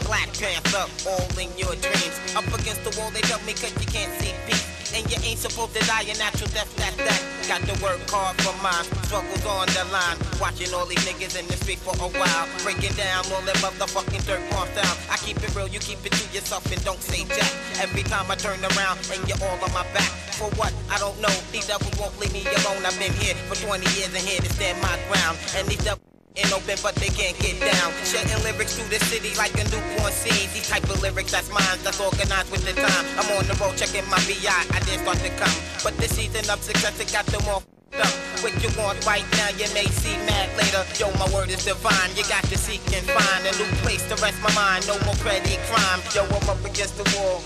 Black Panther, all in your dreams. Up against the wall, they dump me cause you can't see peace. And you ain't supposed to die a natural death, that. Got to work hard for mine, struggles on the line. Watching all these niggas in the street for a while. Breaking down all them motherfucking dirt farm down. I keep it real, you keep it to yourself and don't say jack. Every time I turn around and you're all on my back. For what? I don't know, these devils won't leave me alone. I've been here for 20 years and here to stand my ground. And these devils ain't open, but they can't get down. Shedding lyrics through the city like a newborn seed. These type of lyrics, that's mine, that's organized with the time. I'm on the road checking my VI, I didn't start to come. But the season of success, it got them all up. What you want right now, you may see mad later. Yo, my word is divine, you got to seek and find a new place to rest my mind. No more petty crime, yo, I'm up against the wall.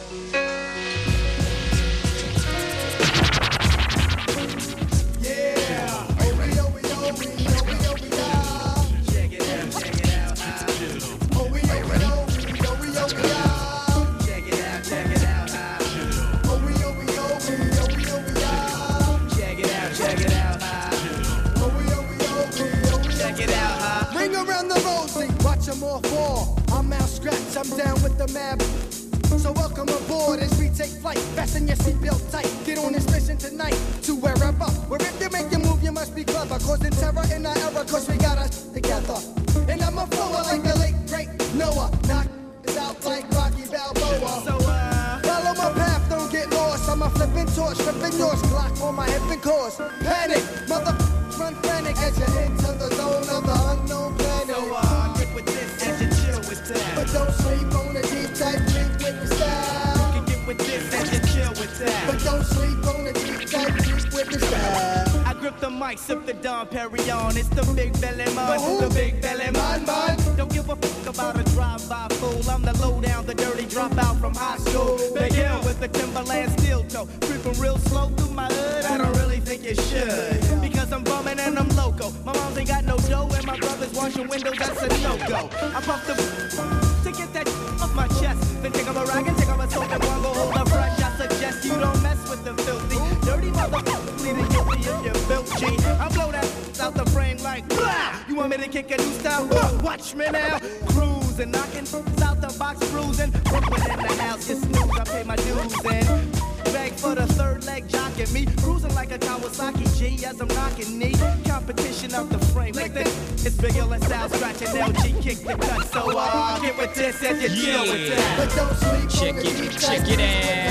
More fall. I'm out scratch, I'm down with the map. So welcome aboard as we take flight. Fasten your seatbelt tight. Get on this mission tonight to wherever. Where if you make your move, you must be clever. Causing terror in our era, cause we got us together. And I'm a flower like the late great Noah. Knock is out like Rocky Balboa. So follow my path, don't get lost. I'm a flipping torch, flipping yours. Clock on my hip and cause panic, mother run frantic as you enter the zone of the unknown planet. So get with this as you chill with that. But don't sleep on the deep type drink with the style. You can get with this as you chill with that. But don't sleep on the deep type drink with the style. I grip the mic, sip the Dom Perignon. It's the big belly man, the big belly man. Don't give a fuck about a drive-by fool. I'm the low down, the dirty dropout from high school. Begin with the Timberland steel toe. Creeping real slow through my hood. I don't really think you should. Because I'm bumming and I'm loco. My moms ain't got no dough and my brother's washing windows, that's a no-go. I pump the to get that off my chest. Then take up a rag and take up a soap and one go hold up fresh. I suggest you don't mess with the filthy. Dirty motherfucker, pleading guilty if you're filthy. I blow that out the frame like blah. You want me to kick a new style? Watch me now. Cruising, knocking out the box, cruising. Brooklyn in the house, you snooze, I pay my dues and beg for the third leg jocking me. Cruising like a Kawasaki G as I'm knocking knee. Competition up the frame. Like that, it's bigger, let's out scratching LG, kick the cut. So get with this and you chill with that. But don't sleep on the check it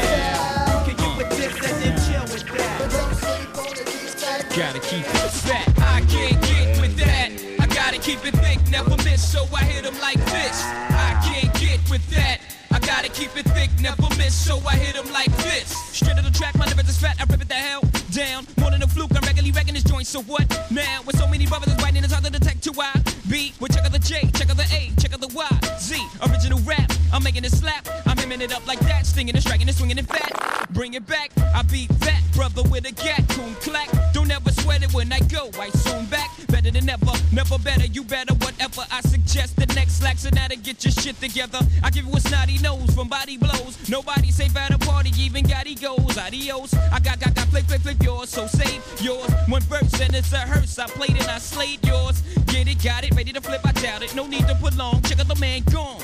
out. You can get with this and you chill with that. But don't sleep on the gotta keep it fat. I can't get with that. I gotta keep it thick, never miss, so I hit them like this. I can't get with that. I gotta keep it thick, never miss, so I hit him like this. Straight to the track, my lyrics is fat, I rip it the hell down. More than a fluke, I'm regularly wrecking this joint, so what now? With so many brothers biting, it's hard to detect who I be. Well, check out the J, check out the A, check out the Y, Z. Original rap, I'm making it slap. I'm hemming it up like that, stinging and striking and swinging it fat. Bring it back, I beat that brother with a gat, coon clack. Don't ever sweat it when I go, I soon back. Better than ever, never better, you better, whatever. I suggest the next slack, so now to get your shit together. I give you a snotty nose from body blows. Nobody safe at a party, even Gotti goes. Adios, I got, flip yours, so save yours. One verse and it's a hearse, I played and I slayed yours. Get it, got it, ready to flip, I doubt it. No need to put long, check out the man gone.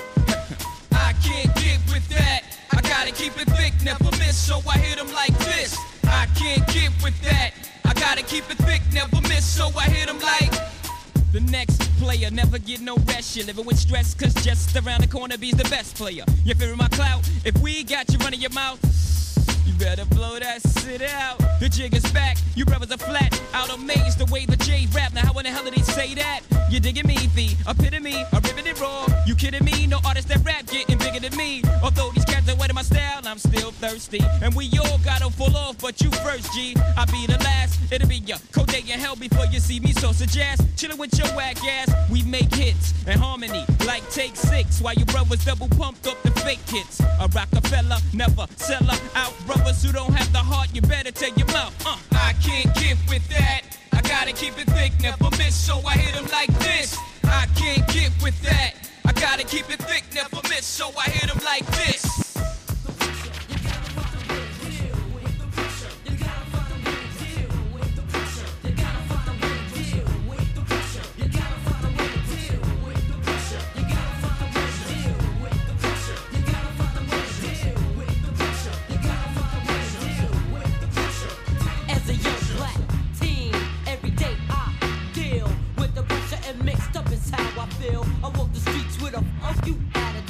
I can't get with that. I gotta keep it thick, never miss, so I hit him like this. I can't get with that. I gotta keep it thick, never miss, so I hit him like the next player. Never get no rest, you living with stress, cause just around the corner B's the best player. You fearing my clout? If we got you running your mouth, you better blow that shit out. The jig is back, you brothers are flat. Out amazed the way the J rap. Now how in the hell did he say that? You digging me, the epitome, a riveted raw. You kidding me? No artist that rap getting bigger than me. Although these cats are wet in my style, I'm still thirsty. And we all gotta fall off, but you first, G. I'll be the last, it'll be your cold day in hell before you see me. So suggest, chillin' with your whack ass. We make hits and harmony like Take 6. While you brothers double pumped up the fake hits. A Rockefeller, never sell out. Brothers who don't have the heart, you better take your mouth. I can't get with that. I gotta keep it thick, never miss, so I hit him like this. I can't get with that. I gotta keep it thick, never miss, so I hit him like this.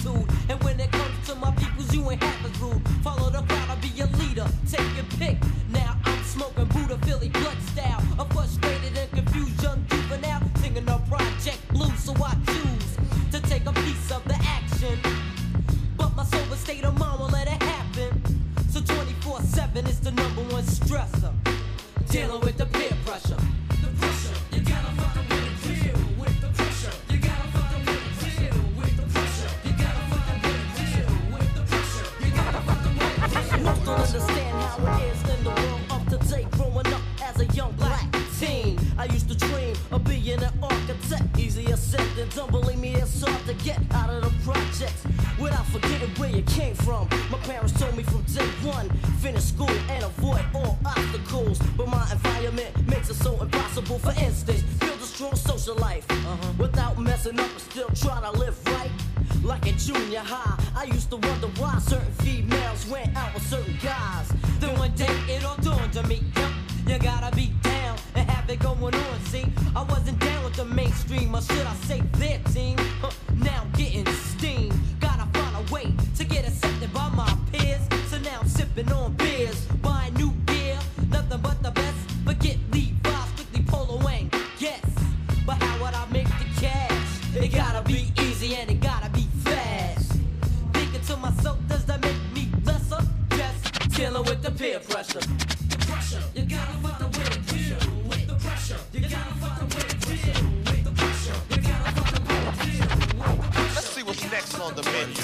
attitude. And when it comes to my peoples, you ain't half as rude. Follow the crowd, I'll be your leader. Take your pick. Now I'm smoking Buddha Philly blood style. A frustrated and confused young juvenile singing a Project Blue, so I choose to take a piece of the action. But my sober state of mind won't let it happen. So 24/7 is the #1 stressor. Dealing with the peer pressure. The pressure, you gotta fucking with it. Deal with the pressure. You gotta fucking with it. Deal with the pressure. You gotta fucking with it. Deal with the pressure. You gotta fucking with it. Most don't understand how it is in the world up to date. Growing up as a young black teen, I used to dream of being an architect. Easier said than done. Believe me, it's hard to get out of the projects without forgetting where you came from. My parents told me from day one, finish school and avoid all obstacles. But my environment makes it so impossible. For instance, build a strong social life without messing up and still try to live right. Like in junior high, I used to wonder why certain females went out with certain guys. Then one day it all dawned on me, yep, you gotta be down and have it going on. See, I wasn't down with the mainstream, or should I say their team? Now I'm getting steam. Gotta find a way to get accepted by my peers. So now I'm sipping on beers, buying new gear, nothing but the best. Forget Levi's, quickly Polo Wang, yes. But how would I make the cash? It gotta be easy and it gotta be fast. Thinking to myself, does that make me lesser? Yes, dealing with the peer pressure. The pressure, you gotta find a way to deal with the pressure. You gotta find a way to deal with the pressure. You gotta find a way to deal with the pressure. Let's see what's next on the menu.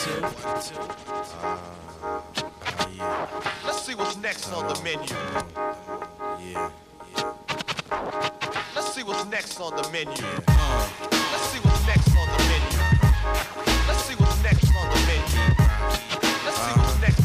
Let's see what's next on the menu. Let's see what's next on the menu. Let's see what's next on the menu. Let's see what's next on the menu. Let's see what's next.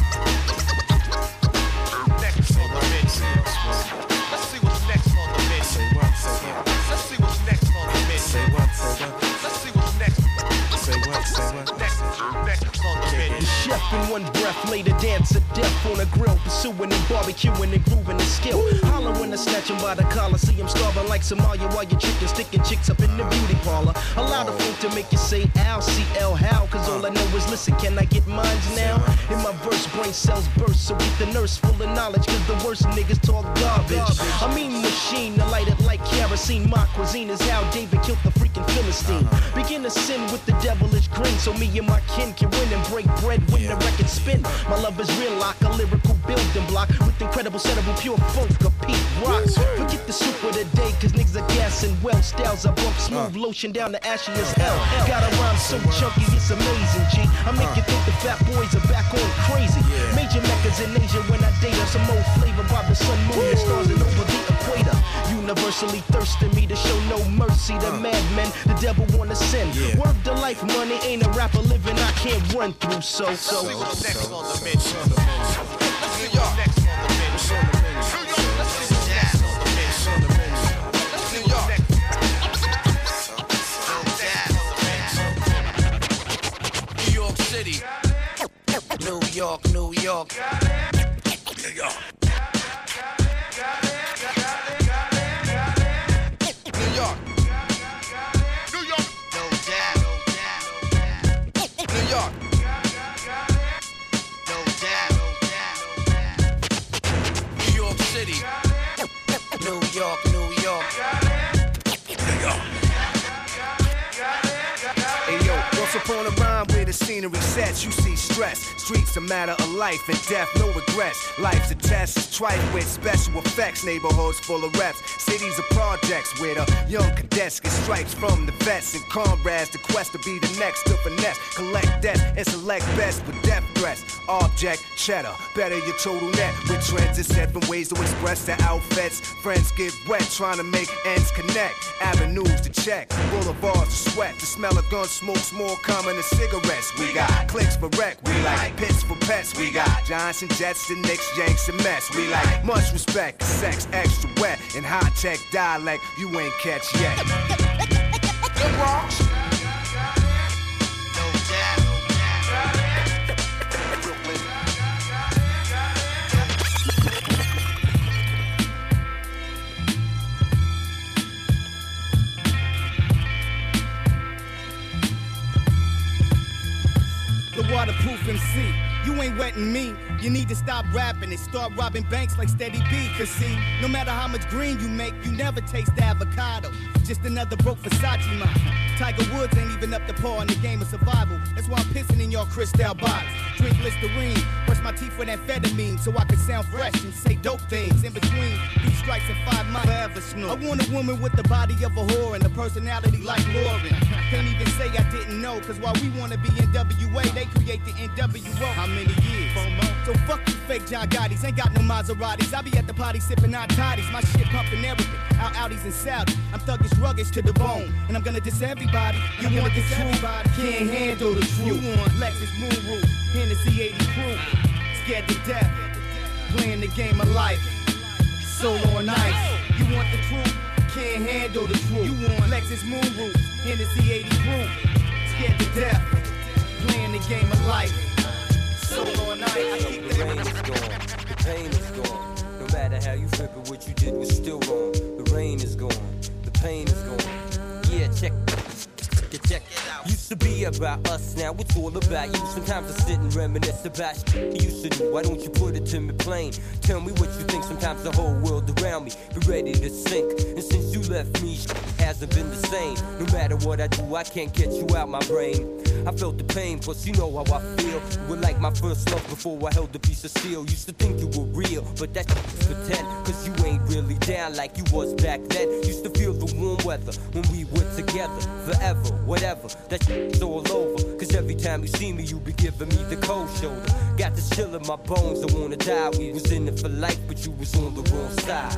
Next on the menu. Let's see what's next on the menu. Say what? Say what? Let's see what's next on the menu. Say what? Say what? Let's see what's next. Say what? Say what? Next on the menu. The chef in one breath laid a dance of death on a grill, pursuing and barbecuing and grooving his skill. Holler when I snatch him by the collar, see him starving like Somalia while you're chicken sticking chicks up in the beauty parlor. Allow the folk to make you say Al, CL, how, cause all I know is listen, can I get mines now? In my verse, brain cells burst, so get the nurse full of knowledge, cause the worst niggas talk garbage. I mean machine, to light it like kerosene. My cuisine is how David killed the freaking Philistine. Begin to sin with the devilish grin, so me and my kin can win and break bread when the record spin. My love is real like a lyrical building block with incredible settable pure funk of Pete Rocks. Forget the soup of the day, cause niggas are gassing well. Styles I bump smooth, lotion down the ashy as hell. Got a rhyme so chunky, it's amazing, G. I make you think the fat boys are back on crazy. Major meccas in Asia when I date her. Some old flavor by the sun, moon, and stars and over the equator. Universally thirsting me to show no mercy to madmen. The devil wanna sin. Work the life, money ain't a rapper living I can't run through. So. Let's see what's next on the menu. Let's see what's next on the menu. Let's see what's next on the menu. Let's see what's next. New York City. New York, New York. New York. New York. New York. No doubt. New York. No doubt. New York City. New York, New York. New York. Hey yo, once upon a rhyme where the scenery sets, you see stress. Streets a matter of life and death, no regrets. Life's a test, it's trite with special effects. Neighborhoods full of reps, cities of projects where the young cadets get stripes from the vets and comrades. The quest to be the next to finesse, collect debt and select best with death threats. Object, cheddar, better your total net. With trends and 7 ways to express their outfits. Friends get wet trying to make ends connect. Avenues to check, boulevards to sweat. The smell of gun smoke's more common than cigarettes. We got clicks for wreck, we like pits for pets. We got Giants and Jets, the Knicks, Yanks and Mets. We like much respect, sex extra wet. In high-tech dialect, you ain't catch yet. The Bronx. No doubt. the waterproof MC. You ain't wetting me. You need to stop rapping and start robbing banks like Steady B. Cause see, no matter how much green you make, you never taste the avocado. Just another broke Versace model. Tiger Woods ain't even up to par in the game of survival. That's why I'm pissing in your Cristal box. Drink Listerine, brush my teeth with amphetamine so I can sound fresh and say dope things. In between 3 strikes and 5 miles, forever snore. I want a woman with the body of a whore and a personality like Lauren. Can't even say I didn't know, cause while we wanna be NWA, they create the NWO. How many years? So fuck you fake John Gotti's, ain't got no Maseratis. I be at the party sipping hot toddies, my shit pumping everything. Out Audis and Saudis, I'm thuggish, ruggish to the bone. And I'm gonna diss everybody. You want the truth, can't handle the truth. You want Lexus Moon Roof, Hennessy 80 proof. Scared to death, playing the game of life. Solo on ice. You want the truth, can't handle the truth. You want Lexus Moon Roof, Hennessy 80 proof. Scared to death, playing the game of life. Solo on ice. The rain is gone, the pain is gone. No matter how you flip it, what you did was still wrong. The rain is gone, the pain is gone. Yeah, check it out. Used to be about us, now it's all about you. Sometimes I sit and reminisce about shit you used to do. Why don't you put it to me plain? Tell me what you think. Sometimes the whole world around me be ready to sink. And since you left me, shit hasn't been the same. No matter what I do, I can't get you out my brain. I felt the pain, plus you know how I feel. You were like my first love before I held a piece of steel. Used to think you were real, but that shit was pretend. Cause you ain't really down like you was back then. Used to feel the warm weather when we were together. Forever, whatever, that shit's all over. Cause every time you see me, you be giving me the cold shoulder. Got this chill in my bones, I wanna die. We was in it for life, but you was on the wrong side.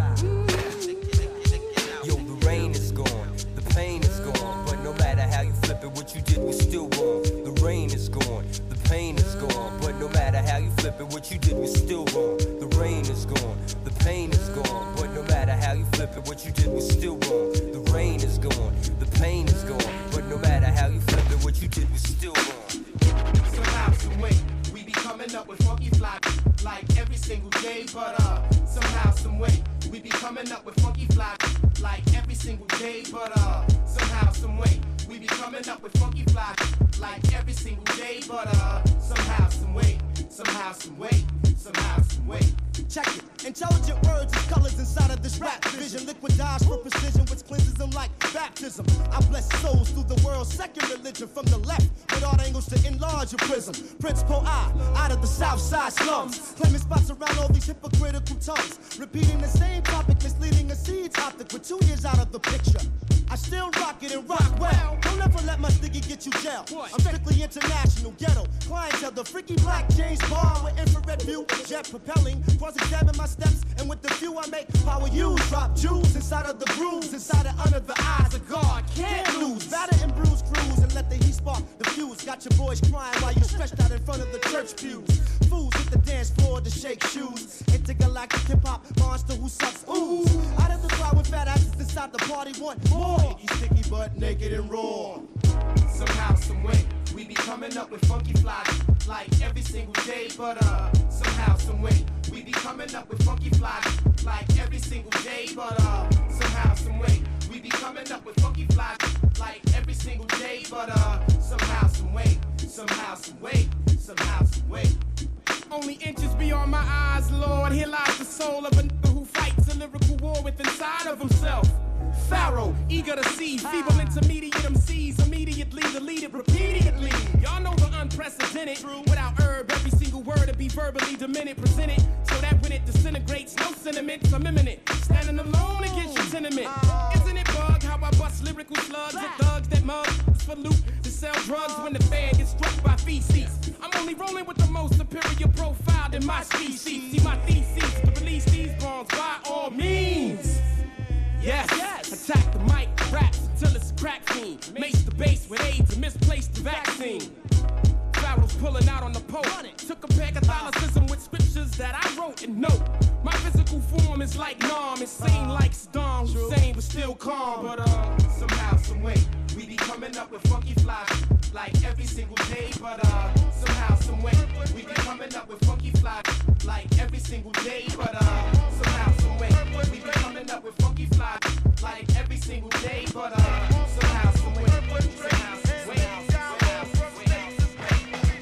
Yo, the rain is gone, the pain is gone. But no matter how you flip it, what you did was still wrong. The rain is gone, the pain is gone. But no matter how you flip it, what you did was still wrong. The rain is gone, the pain is gone. But no matter how you flip it, what you did was still wrong. The rain is gone, the pain is gone. But no matter how you flip it, what you did was still wrong. Somehow, some way, we be coming up with funky fly like every single day. But somehow, some way, we be coming up with funky fly like every single day. But somehow, some way, we be coming up with funky fly like every single day. But somehow, some way, somehow, some way, somehow, some way. Check it. Intelligent words and colors inside of this rap vision. Liquidized for precision, which cleanses them like baptism. I bless souls through the world's second religion. From the left, with art angles to enlarge your prism. Prince Po-I, out of the south side slums. Claiming spots around all these hypocritical tongues. Repeating the same topic, misleading a seed topic. With 2 years out of the picture. I still rock it and rock well. Don't ever let my sticky get you jail. I'm strictly international, ghetto. Clientele, the freaky black James Bond with infrared view. Jet propelling, cross-examine my steps. And with the view I make, power use. Drop jewels inside of the grooves. Inside and under the eyes of God. Can't lose. Batter and bruise cruise and let the heat spark the fuse. Got your boys crying while you stretched out in front of the church pews. Fools hit the dance floor to shake shoes. Intergalactic hip-hop monster who sucks ooze. Out of the crowd with fat asses inside the party want more. Sticky but naked and raw. Somehow, some way, we be coming up with funky fly like every single day. But somehow, some way, we be coming up with funky fly like every single day. But somehow, some way, we be coming up with funky fly like every single day. But somehow, some way, somehow, some way, somehow, some way. Only inches beyond my eyes, Lord. Here lies the soul of a nigga who fights a lyrical war with inside of himself. Pharaoh, eager to see, feeble intermediate MCs, immediately deleted repeatedly. Y'all know the unprecedented. Without herb, every single word to be verbally demented, presented, so that when it disintegrates, no sentiments, I'm imminent. Standing alone against your tenement. Isn't it bug how I bust lyrical slugs at thugs that mug for loot to sell drugs when the fan gets struck by feces? I'm only rolling with the most superior profile in my species. See my thesis to release these bombs by all means. Yes, attack the mic, raps until it's a crack fiend. Mace the bass with AIDS and misplaced the vaccine. Pharaoh's pulling out on the pole. Took a pair Catholicism with scriptures that I wrote and note. My physical form is like Nam, insane like Saddam Hussein, but still calm. But somehow, some way, we be coming up with funky fly like every single day. But somehow, some way, we be coming up with funky fly like every single day. But somehow, some way, we be coming up with funky fly like every single day. But somehow, some way, somehow, some way, somehow, some way.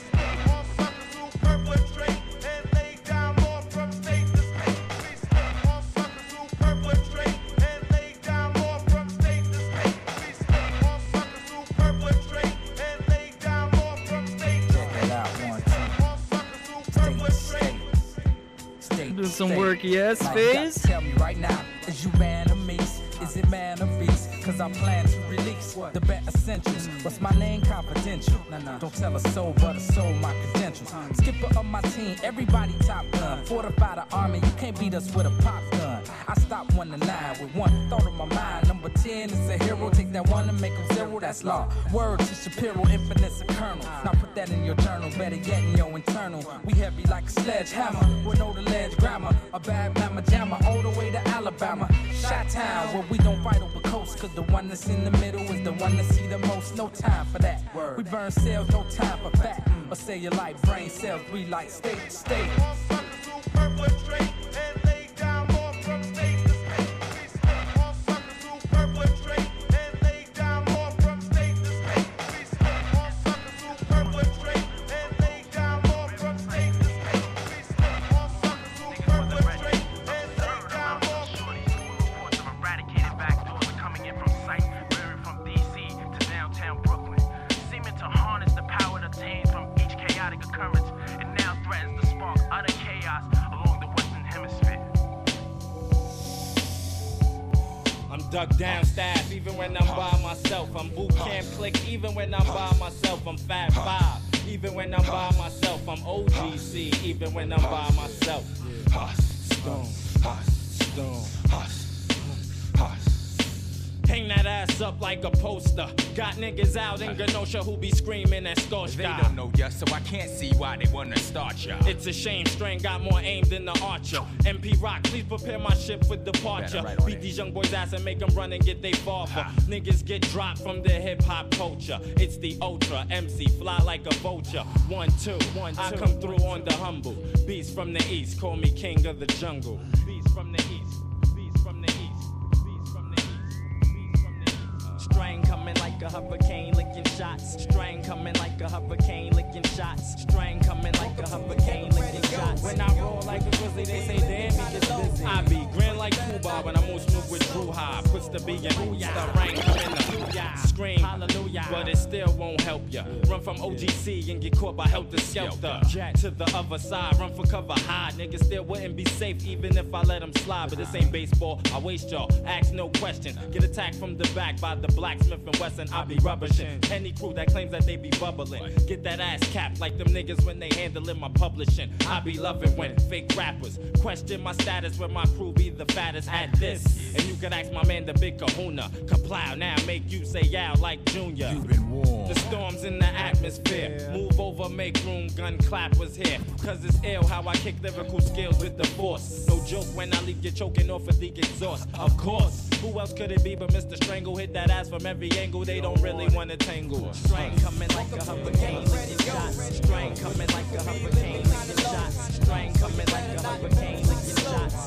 some work, yes, Phase? Tell me right now, is you man or me? Is it man or beast? Cause I plan to release the bare essentials. What's my name? Confidential. Don't tell a soul, but a soul my credentials. Skipper of my team, everybody top gun. Fortify the army, you can't beat us with a pop gun. I stopped 1 to 9 with one thought of my mind. Number 10 is a hero, take that 1 and make him 0, that's law. Word to Shapiro, infinite's a kernel. Now put that in your journal, better yet in your internal. We heavy like a sledgehammer, with no the ledge grammar. A bad mama jammer, all the way to Alabama. Shot-town, where we don't fight over coast, cause the one that's in the middle is the one that see the most. No time for that. Word. We burn cells, no time for fat. Or say you like brain cells, we like state to state. All suckers who perpetrate and lay down more from state to state. We slip all suckers who perpetrate and lay down more from state to state. We slip all suckers who perpetrate and lay down more from state to state. We slip all suckers who perpetrate and lay down more. Reports of eradicated backdoors are coming in from sight, varying from DC to downtown Brooklyn, seeming to harness the power obtained from each chaotic occurrence, and now threatens to spark utter chaos along the Western Hemisphere. I'm ducked down staff, even when I'm by myself. I'm boot camp click, even when I'm by myself. I'm Fat Five, even when I'm by myself. I'm OGC, even when I'm by myself. Stone. Hang that ass up like a poster. Got niggas out in Genosha who be screaming at Scorch They don't know ya, so I can't see why they wanna start ya. It's a shame, Strain got more aim than the Archer. MP Rock, please prepare my ship for departure. Beat these young boys' ass and make them run and get they father. Niggas get dropped from the hip-hop culture. It's the Ultra MC, fly like a vulture. 1, 2, I come through on the humble. Beast from the east, call me king of the jungle. Beast from the east. Strain coming like a hurricane, licking shots. Strain coming like a hurricane, licking shots. Strain coming like a hurricane, licking shots. When I roll like a grizzly, they say damn he gets busy. I be grand like Cuba when I move smooth with Drew High. Puts the B in the rain coming the scream, hallelujah, but it still won't help ya. Run from OGC and get caught by Helter Skelter. Jack to the other side, run for cover high. Niggas still wouldn't be safe even if I let them slide. But this ain't baseball, I waste y'all, ask no question. Get attacked from the back by the Blacksmith and Wesson, I be rubbishing. Any crew that claims that they be bubbling, get that ass capped like them niggas when they handling my publishing. I be loving when fake rappers question my status when my crew be the fattest at this. And you can ask my man the big kahuna, kaplow, now make you say yow like Junior. You've been warned. The storms in the atmosphere, move over, make room, gun clap was here. Cause it's ill how I kick lyrical skills with the force. No joke when I leave you choking off of the exhaust. Of course, who else could it be but Mr. Strangle? Hit that ass from every angle, they don't really wanna tangle. Strain coming like a hurricane, licking shots. Strain coming like a hurricane, licking shots. Strain coming like a hurricane, licking shots.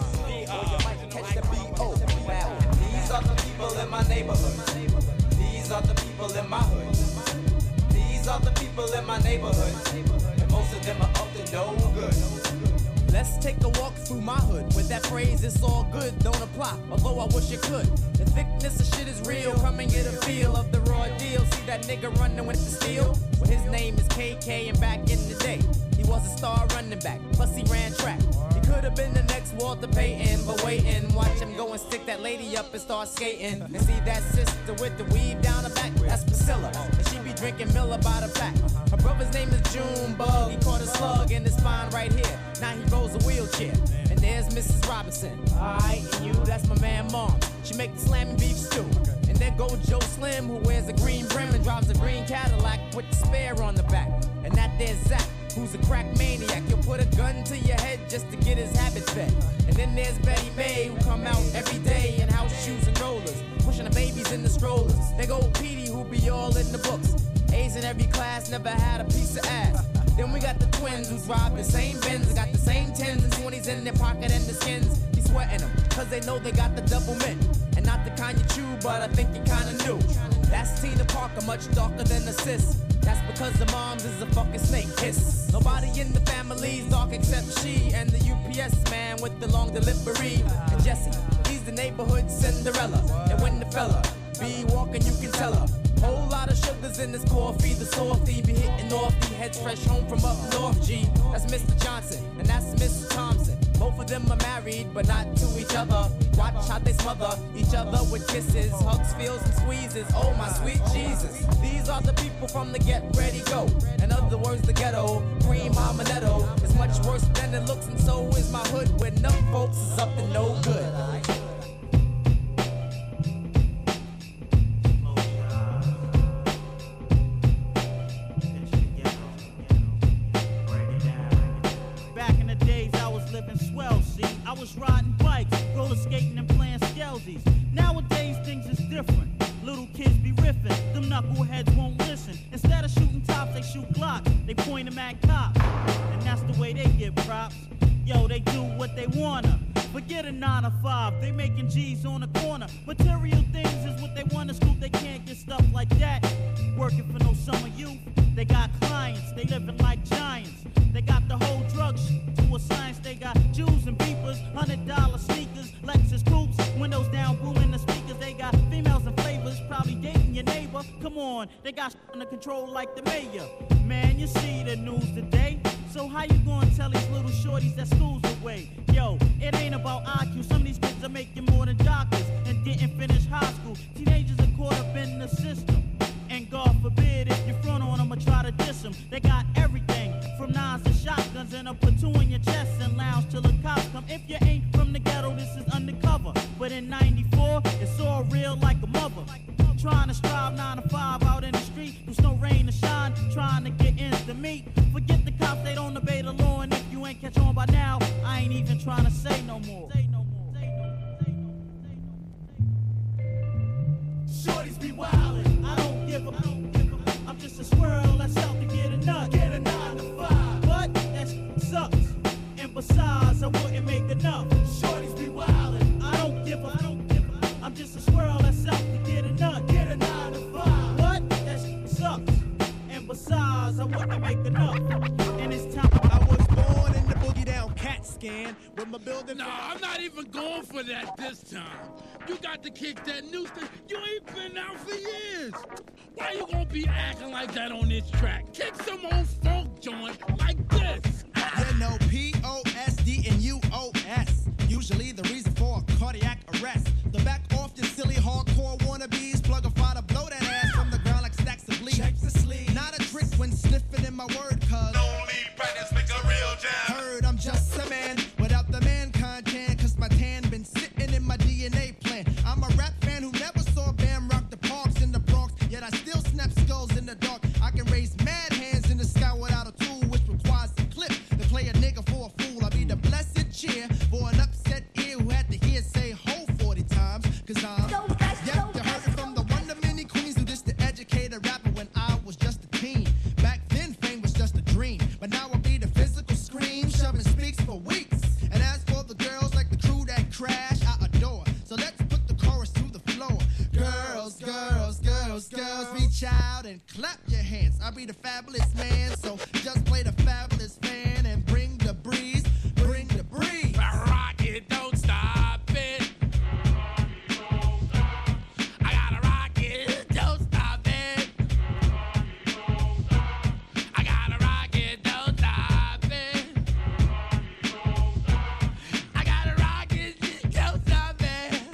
Catch the B.O. These are the people in my neighborhood. These are the people in my hood. These are the people in my neighborhood. And most of them are up to no good. Let's take a walk through my hood. With that phrase, it's all good, don't apply, although I wish it could. The thickness of shit is real, come and get a feel of the raw deal. See that nigga running with the steel? Well, his name is KK, and back in the day, he was a star running back, plus he ran track. He could have been the next Walter Payton, but waiting, watch him go and stick that lady up and start skating. And see that sister with the weave down the back, that's Priscilla, and she be drinking Miller by the pack. Her brother's name is Junebug, he caught a slug in his spine right here. Now he rolls a wheelchair. And there's Mrs. Robinson. Alright, and you, that's my man Mom. She make the slamming beef stew. And there go Joe Slim, who wears a green brim and drives a green Cadillac with the spare on the back. And that there's Zach, who's a crack maniac. He'll put a gun to your head just to get his habits fed. And then there's Betty May, who come out every day in house shoes and rollers, pushing the babies in the strollers. They go Petey, who be all in the books. A's in every class, never had a piece of ass. Then we got the twins who drive the same Benz, got the same 10s and 20s in their pocket and the skins. Be sweating them, cause they know they got the double mint. And not the kind you chew, but I think you kinda knew. That's Tina Parker, much darker than the sis. That's because the mom's is a fucking snake hiss. Nobody in the family's dark except she and the UPS man with the long delivery. And Jesse, he's the neighborhood Cinderella. And when the fella be walking, you can tell her Whole lot of sugars in this coffee. The softy be hitting off the heads fresh home from up north. G, that's Mr. Johnson and that's Miss Thompson. Both of them are married, but not to each other. Watch how they smother each other with kisses, hugs, feels, and squeezes. Oh my sweet Jesus, these are the people from the Get Ready Go. In other words, the ghetto, Green Mama Netto is much worse than it looks, and so is my hood, where enough folks is up to no good. I was riding bikes, roller skating and playing skelsies. Nowadays things is different. Little kids be riffing, them knuckleheads won't listen. Instead of shooting tops, they shoot Glocks. They point them at cops, and that's the way they get props. Yo, they do what they wanna. Forget a 9 to 5, they making G's on the corner. Material things is what they wanna scoop. They can't get stuff like that. Working for no summer youth. They got clients, they living like giants. They got the whole drug to a science. They got Jews and beepers, $100 sneakers, Lexus coupes, windows down, booming the speakers. They got females and flavors, probably dating your neighbor. Come on, they got under control like the mayor. Man, you see the news today. So how you gonna tell these little shorties that school's away? Yo, it ain't about IQ. Some of these kids are making more than doctors and didn't finish high school. Teenagers are caught up in the system. And God forbid if you front on them or try to diss them. They got everything from knives to shotguns and a platoon in your chest and lounge till the cops come. If you ain't from the ghetto, this is undercover. But in 94, it's all real like a mother. Trying to strive 9 to 5 out in the street. There's no rain to shine, trying to get ends to meet. Forget the cops, they don't obey the law. And if you ain't catch on by now, I ain't even trying to say no more. Shorties be wildin', I don't give a I'm just a squirrel that's out to get a nut. Get a 9 to 5. But that sucks. And besides, I wouldn't make enough. Shorties be wildin', I don't give a I'm just a squirrel that's out to get a nut. Get a 9 to 5. But that sucks. And besides, I wouldn't make enough. And it's time. I was born in the boogie down CAT scan with my building. Nah, I'm not even going for that this time. You got to kick that new stuff. You ain't been out for years. Why you gonna be acting like that on this track? Kick some old funk joint like this. You know P-O-S-D and U-O-S. Usually the reason for a cardiac arrest. The back off the silly hardcore wannabes. Plug a fire to blow that ass from the ground like stacks of bleach. Check the sleeve. Not a trick when sniffing in my word, cuz. No lead practice makes a real jam. Heard I'm just a man without the mankind can. Cause my tan been sitting in my DNA plan. I'm a rap fan who never saw Bam rock the parks in the Bronx. Yet I still snap skulls in the dark. I can raise mad hands in the sky without a tool, which requires a clip to play a nigga for a fool. I'll be the blessed cheer for an upset ear who had to hear say ho 40 times. Cause I'm yep, you heard it from the one of many queens who just to educate a rapper when I was just a teen. Back then fame was just a dream, but now I'll be the physical scream, shoving speaks for weeks. And as for the girls like the crew that crash, I adore. So let's put the chorus to the floor. Girls, girls, girls, girls, reach out and clap your hands. I'll be the fabulous man, so just play the fabulous fan and bring the breeze, bring the breeze. Rock it, don't stop it. I gotta rock it, don't stop it. I gotta rock it, don't stop it. I gotta rock it, don't stop it.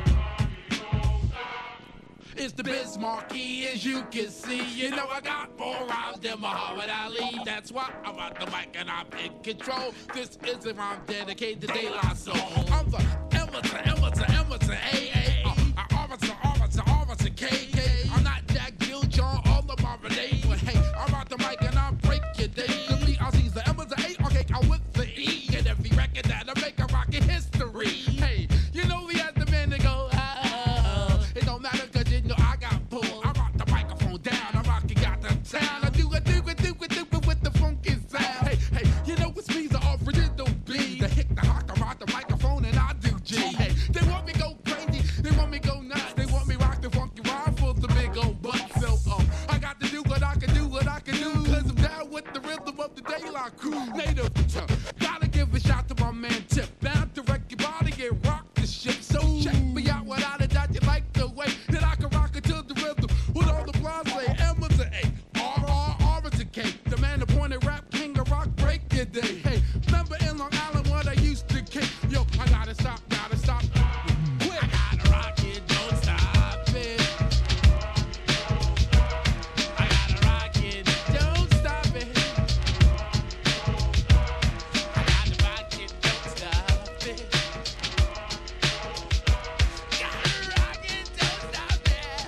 It's the Bismarcky, as you can see. You know I got more rhymes than Muhammad Ali. That's why I'm at the mic and I'm in control. This is a rhyme dedicated to De La Soul. I'm the Emerson, A.A. Officer, K.K. I'm not Jack Gill, John, all the Marvin A. But hey, I'm at the mic and I break your day. The B.R.C.'s the Emerson A. Okay, I'm with the E. And every record that I make, I rock in history. Hey, you know we had the man to go, it don't matter cause you know I got pulled. I rock the microphone down, I rock it, got the sound. I do it with the funky sound. Hey, you know it's me, the original B. The hit, the rock, I rock the microphone and I do G. Hey, they want me go crazy, they want me go nuts. They want me rock the funky rhyme for the big old butt. So, I got to do what I can do, cause I'm down with the rhythm of the De La crew. Native, gotta give a shout to my man Tip. Bound to wreck your body and rock the ship. So check me out without a doubt, you like the way that I can rock it to the rhythm with all the blood. your day. Hey, remember in Long Island what I used to kick? Yo, I gotta stop quick. I gotta rock it, don't stop it. I gotta rock it, don't stop it. I gotta rock it, don't stop it. Gotta rock it, don't stop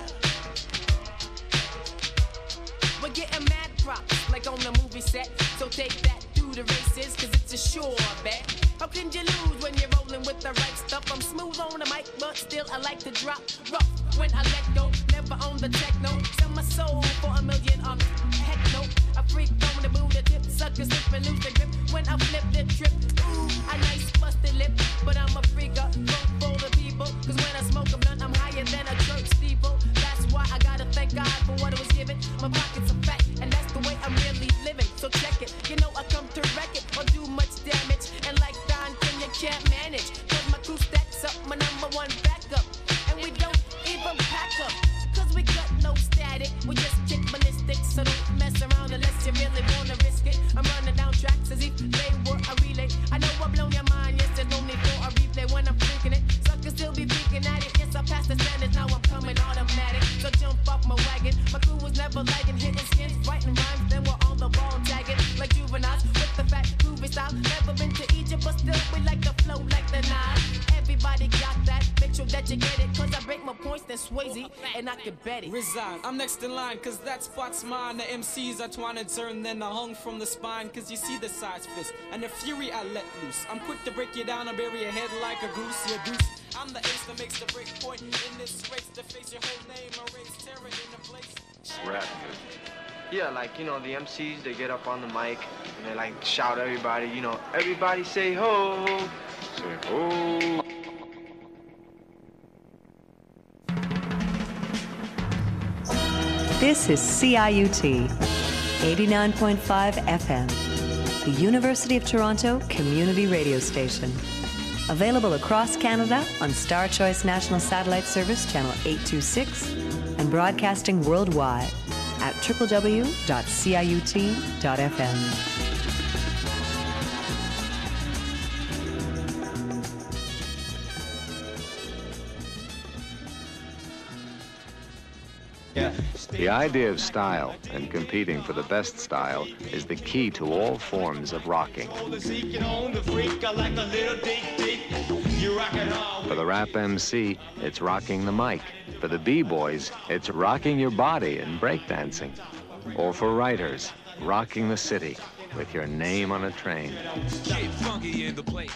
it. We're getting mad props like on the movie set. So take that through the races, cause it's a sure bet. How can you lose when you're rolling with the right stuff? I'm smooth on the mic, but still I like to drop rough when I let go. Never on the techno. Sell my soul for $1 million. Heck no. I freak on the boom, the tip. Suckers slip and lose the grip when I flip the trip. Ooh, a nice busted lip, but I'm a freaker. Don't fool the people, cause when I smoke a blunt, I'm higher than a church steeple. That's why I gotta thank God for what it was given. My pockets are fat, and that's the way I'm really living. So check it. You know I come to wreck it or do much damage. And like Don King, you can't manage. Cause my crew stacks up, my #1 backup. And we don't even pack up. Cause we got no static. We just kick ballistics. So don't mess around unless you really wanna risk it. I'm running down tracks as if they were a relay. I know I blown your mind, yes, there's no need for a replay when I'm freaking it. Suckers still be peeking at it. Yes, I passed the standards, now I'm coming automatic. So jump off my wagon. My crew was never lagging, hitting skins, writing rhymes, then we're on the ball tagging. Like juveniles with the fat groovy style. Never been to Egypt, but still we like to flow like the Nile. Everybody got that, make sure that you get it. Cause I break my points than Swayze, and I can bet it. Resign, I'm next in line, cause that spot's mine. The MCs I trying to turn, then I hung from the spine. Cause you see the size fist, and the fury I let loose. I'm quick to break you down and bury your head like a goose, you goose. I'm the ace that makes the break point in this race. To face your whole name, erase terror in the place. Rap music. Yeah, like, you know, the MCs, they get up on the mic and they like shout everybody, you know, everybody say ho, say ho. This is CIUT 89.5 FM, the University of Toronto Community Radio Station. Available across Canada on Star Choice National Satellite Service Channel 826 and broadcasting worldwide at www.ciut.fm. The idea of style and competing for the best style is the key to all forms of rocking. For the rap MC, it's rocking the mic. For the B-boys, it's rocking your body and breakdancing. Or for writers, rocking the city with your name on a train. Get funky in the place.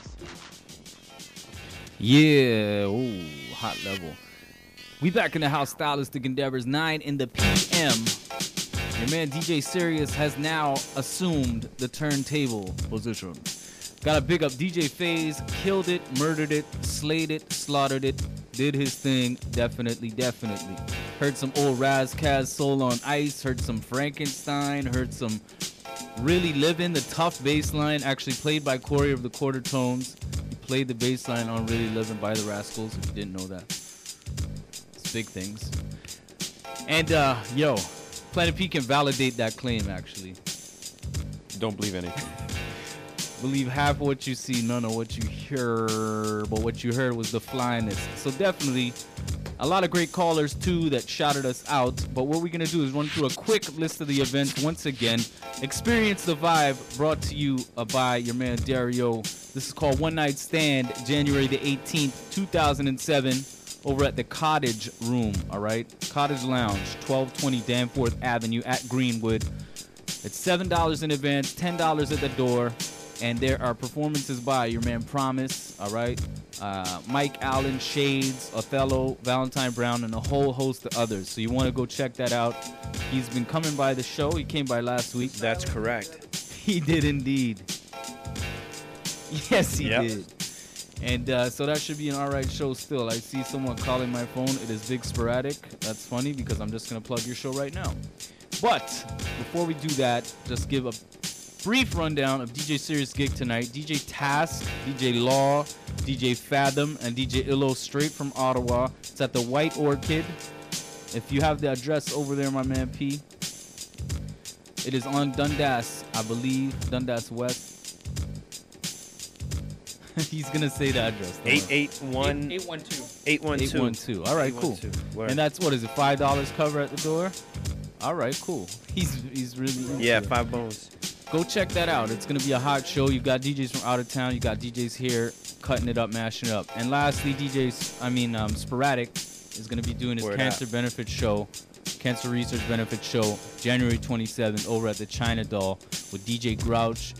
Yeah, ooh, hot level. We back in the house, Stylistic Endeavors, 9 in the PM. Your man DJ Sirius has now assumed the turntable position. Gotta big up DJ FaZe, killed it, murdered it, slayed it, slaughtered it, did his thing, definitely. Heard some old Raz Kaz Soul on Ice, heard some Frankenstein, heard some Really Livin', the tough bass line, actually played by Corey of the Quarter Tones. He played the bass line on Really Livin' by the Rascals, if you didn't know that. Big things. And yo, Planet P can validate that claim, actually. Don't believe anything. Believe half of what you see, none of what you hear, but what you heard was the flyness. So definitely a lot of great callers too that shouted us out, but what we're gonna do is run through a quick list of the events once again. Experience the Vibe, brought to you by your man Dario. This is called One Night Stand, January the 18th, 2007. Over at the Cottage Room, all right? Cottage Lounge, 1220 Danforth Avenue at Greenwood. It's $7 in advance, $10 at the door, and there are performances by your man Promise, all right? Mike Allen, Shades, Othello, Valentine Brown, and a whole host of others. So you want to go check that out. He's been coming by the show. He came by last week. That's correct. He did indeed. Yes, he did. And so that should be an alright show still. I see someone calling my phone. It is Big Sporadic. That's funny because I'm just going to plug your show right now. But before we do that, just give a brief rundown of DJ Sirius gig tonight. DJ Task, DJ Law, DJ Fathom, and DJ Illo straight from Ottawa. It's at the White Orchid. If you have the address over there, my man P. It is on Dundas, I believe, Dundas West. He's gonna say the address. 881 812. 812. All right, cool. 812. Word. And that's what is it? $5 cover at the door. All right, cool. He's really into Yeah, it. 5 bones. Go check that out. It's gonna be a hot show. You've got DJs from out of town. You got DJs here cutting it up, mashing it up. And lastly, Sporadic is gonna be doing his Word cancer up. benefit show, cancer research benefit show, January 27th over at the China Doll with DJ Grouch,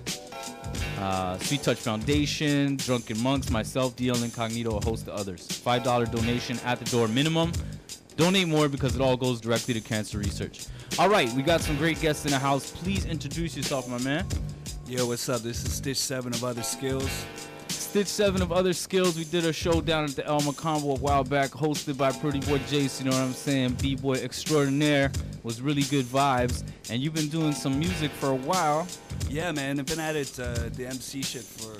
Sweet Touch Foundation, Drunken Monks, myself, DL Incognito, a host of others. $5 donation at the door minimum. Donate more because it all goes directly to cancer research. All right, we got some great guests in the house. Please introduce yourself, my man. Yo, what's up? This is Stitch 7 of Other Skills. Stitch 7 of Other Skills. We did a show down at the Elma Combo a while back, hosted by Pretty Boy Jace, you know what I'm saying? B-Boy extraordinaire. Was really good vibes. And you've been doing some music for a while. Yeah, man. I've been at it, the MC shit for...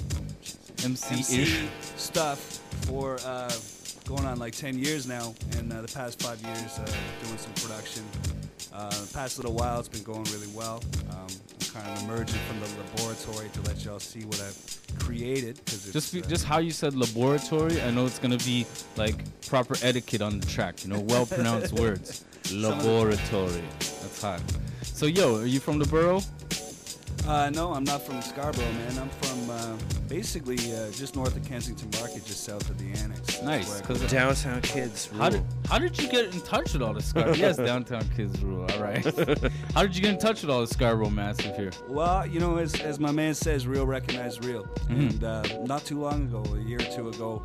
MC-ish. stuff for going on like 10 years now. And the past 5 years doing some production. The past little while, it's been going really well. I'm kind of emerging from the laboratory to let y'all see what I've created. Cause it's, Just how you said laboratory, I know it's going to be like proper etiquette on the track, you know, well-pronounced words. Laboratory. That's hot. So, yo, are you from the borough? No, I'm not from Scarborough, man. I'm from basically just north of Kensington Market, just south of the Annex. Nice. Cause downtown kids rule. How did you get in touch with all the Scarborough? Yes, downtown kids rule. All right. How did you get in touch with all the Scarborough massive here? Well, you know, as my man says, real recognize real. And not too long ago, a year or two ago,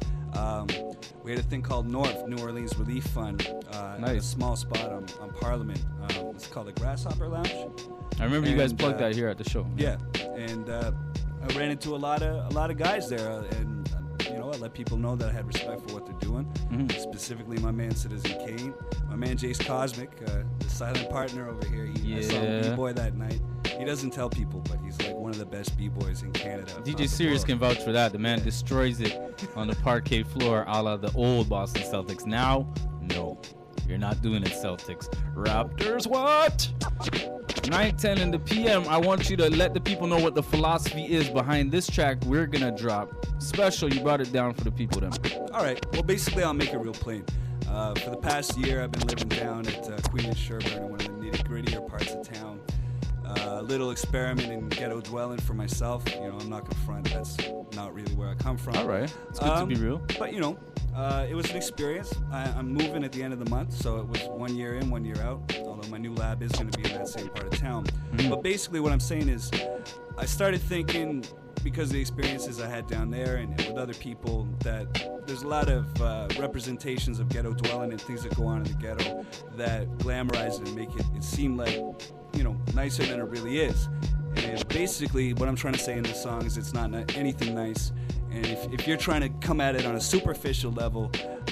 we had a thing called North, New Orleans Relief Fund, at a small spot on Parliament. It's called the Grasshopper Lounge. I remember you guys plugged that here at the show. Yeah, and I ran into a lot of guys there, and you know, I let people know that I had respect for what they're doing. Specifically, my man Citizen Kane, my man Jace Cosmic, the silent partner over here. I saw him B-boy that night. He doesn't tell people, but he's like one of the best B-boys in Canada. DJ Sirius can vouch for that. The man destroys it on the parquet floor, a la the old Boston Celtics. Now, no. You're not doing it, Celtics. Raptors, what? 9:10 in the PM. I want you to let the people know what the philosophy is behind this track we're going to drop. Special, you brought it down for the people then. All right. Well, basically, I'll make it real plain. For the past year, I've been living down at Queen and Sherburne in one of the nitty-grittier parts of town. A little experiment in ghetto dwelling for myself. You know, I'm not gonna front. That's not really where I come from. All right. It's good to be real. But, you know, it was an experience. I'm moving at the end of the month, so it was 1 year in, 1 year out, although my new lab is going to be in that same part of town. But basically what I'm saying is I started thinking, because of the experiences I had down there and with other people, that there's a lot of representations of ghetto dwelling and things that go on in the ghetto that glamorize it and make it seem like, you know, nicer than it really is. And basically what I'm trying to say in this song is it's not anything nice. And if you're trying to come at it on a superficial level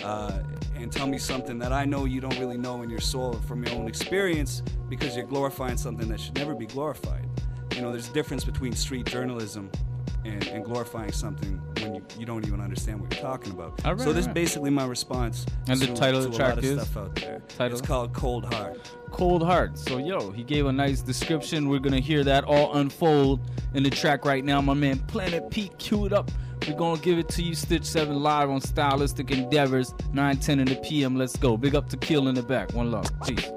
and tell me something that I know you don't really know in your soul from your own experience, because you're glorifying something that should never be glorified. You know, there's a difference between street journalism and glorifying something when you don't even understand what you're talking about. All right, so this is basically my response. And the title of the track a lot of is? stuff out there. Title? It's called Cold Heart. Cold Heart. So, yo, he gave a nice description. We're going to hear that all unfold in the track right now. My man Planet Pete, cue it up. We're going to give it to you, Stitch 7 live on Stylistic Endeavors, 9:10 in the PM. Let's go. Big up to Kill in the back. One love. Peace.